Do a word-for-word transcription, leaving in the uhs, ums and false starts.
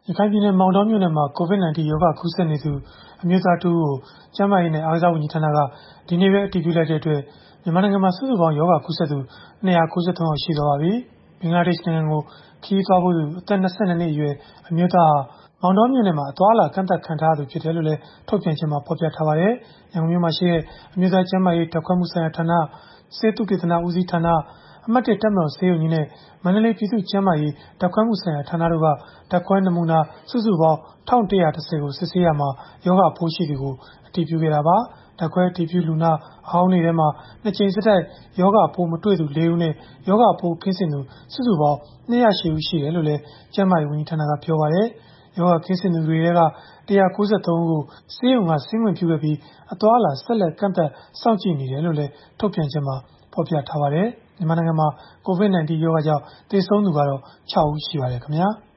ရခိုင်ပြည်နယ်မောင်တောမြို့နယ်မှာ ကိုဗစ် ၁၉ ရောဂါကူးစက်နေသူအမျိုးသားတဦးကိုကျန်းမာရေးနဲ့အားကစားဝန်ကြီးဌာနကဒီနေ့ပဲအတည်ပြုလိုက်တဲ့အတွက်မြန်မာနိုင်ငံမှာစုစုပေါင်းရောဂါကူးစက်သူ၂၉၃ယောက်ရှိသွားပါပြီ။ဘင်္ဂလားဒေ့ရှ်နိုင်ငံကိုခရီးသွားဖို့သူအသက်၂၂နှစ်အရွယ်အမျိုးသားဟာမောင်တောမြို့နယ်မှာအသွားအလာကန့်သတ်ခံထားရသူဖြစ်တယ်လို့လည်းထုတ်ပြန်ချက်မှာဖော်ပြထားပါတယ်။ရန်ကုန်မြို့မှာရှိတဲ့အမျိုးသားကျန်းမာရေးဓာတ်ခွဲမှုဆိုင်ရာဌာနဆေးသုတေသနဦးစီးဌာနအမှတ်တစ်တပ်မတော်ဆေးရုံကြီးနဲ့မန္တလေးပြည်သူ့ကျန်းမာရေးဓာတ်ခွဲမှုဆိုင်ရာဌာနတို့ကဓာတ်ခွဲနမူနာစုစုပေါင်း၁၁၁၀ကိုစစ်ဆေးရမှာယောဂပိုးရှိသူကိုအတည်ပြုခဲ့တာပါဓာတ်ခွဲအတည်ပြုလူနာအဟောင်းတွေထဲမှာနှစ်ကြိမ်ဆက်တိုက်ယောဂပိုးမတွေ့သူ၄ဦးနဲ့ယောဂပိုးကင်းစင်သူစုစုပေါင်း၂၀၈ဦးရှိတယ်လို့လည်းကျန်းမာရေးဝန်ကြီးဌာနကပြောပါတယ်ယောဂကင်းစင်သူတွေထဲက၁၉၃ဦးကိုဆေးရုံကဆင်းခွင့်ပြုခဲ့ပြီးအသွားအလာဆက်လက်ကန့်သတ်စောင့်ကြည့်နေတယ်လို့လည်းထုတ်ပြန်ချက်မှာဖော်ပြထားပါတယ်မြန်မာနိုင်ငံမှာကိုဗစ် ၁၉ ရောဂါကြောင့်သေဆုံးသူကတော့၆ဦးရှိပါတယ်ခင်ဗျာ။